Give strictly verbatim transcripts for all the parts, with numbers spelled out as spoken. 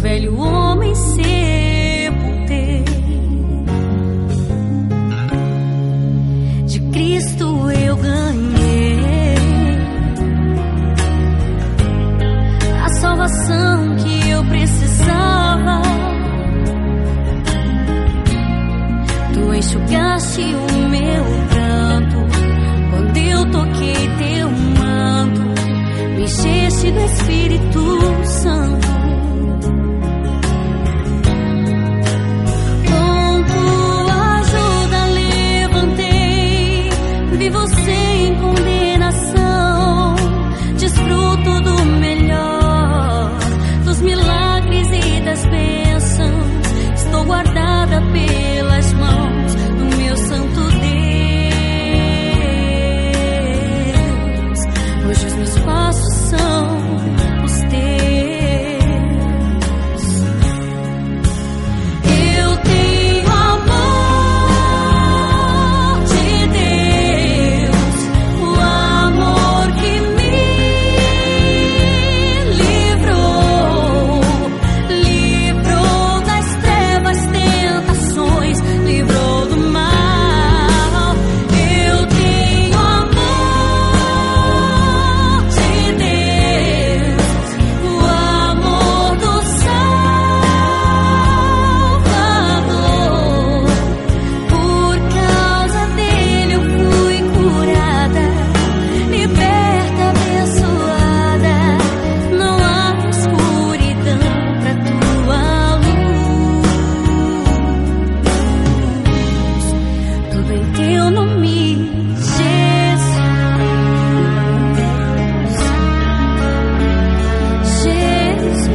velho homem sepultei. De Cristo eu ganhei a salvação que eu precisava. Tu enxugaste o meu pranto quando eu toquei teu manto, me encheste do Espírito Santo. Com tua ajuda levantei, vivo sem condenação, desfruto do melhor, dos milagres e das bênçãos. Estou guardada pelas mãos do meu santo Deus. Hoje os meus passos são os teus. Eu tenho amor de Deus, o amor que me livrou, livrou das trevas, tentações, livrou do mal. Eu tenho amor de Deus, o amor do Salvador. Por causa dele eu fui curada, liberta, abençoada. Não há escuridão pra tua luz. Tudo em teu nome, Jesus. Jesus.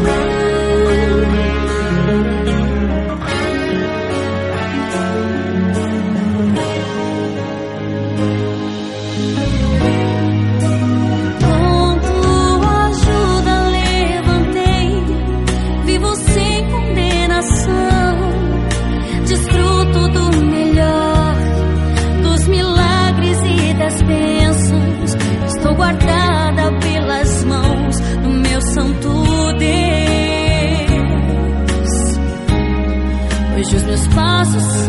Com tua ajuda levantei, vivo sem condenação, desfruto do melhor, dos milagres e das bênçãos. Estou guardada pelas mãos do meu santo Deus. Hoje os meus passos